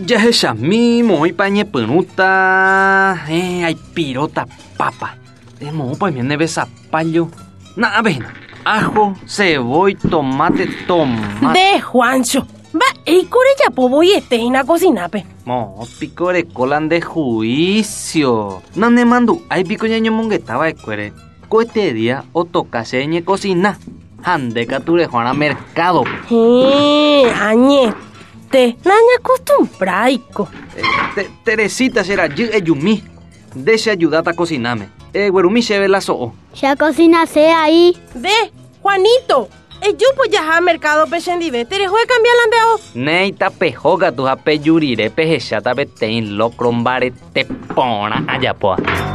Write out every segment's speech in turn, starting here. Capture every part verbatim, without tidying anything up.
Ya es ya mismo, y pañe penuta, eh, hay pirota papa. De mo, pues me neve zapallo. Nada, ven. Ajo, cebolla, tomate, tomate. De Juancho. Va, y core ya po voy este en la cocina, pe. Mo, pico de colan de juicio. No me mando, hay pico ñaño monguetaba de cuere. Coete día o tocase ñe cocina. Hande cature Juana mercado. Eh, añete. Naña acostumbraico. Eh, te, Teresita será yo eyumi. Deshe ayudar a cocinarme. Eh, güerumi se ve la soo. Ya cocínase ahí. De, Juanito. Eh, yo pues ya a mercado peshendive. Te dejó de cambiar la enviado. Neita pejoga tu hape yurire pejechata betein locrombare te pona allá poa.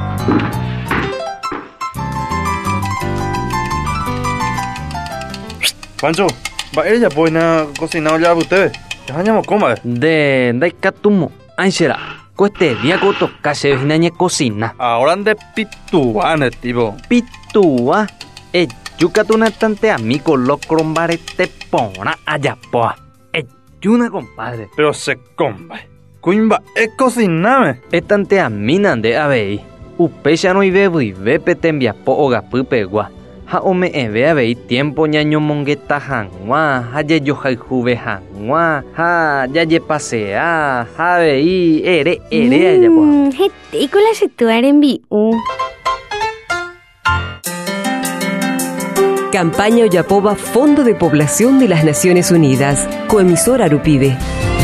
Pancho, va ella pues na cocinado ya ustedes. Ya hanyamos coma. De de catumo. Anchera. Cueste día goto case vinañe cocina. Ahora ande pituane, tipo. Pitua. Eh, yucatuna tante amigo locrombare te pona allá poa. Eh, yuna compadre. Pero se comba. Cuimba, es cociname. Estante a minan de abei. Upecha no ibe y ve petembia po oga pupegua. Ha ome eve abei tiempo ñaño mongueta hangua. Ha ye yo hai juve hangua. Ha ya ye pasea. Ha vei ere ere allá poa. Jetícola se tuaren bi u. Campaña Oyapoba, Fondo de Población de las Naciones Unidas. Coemisora Arupibe.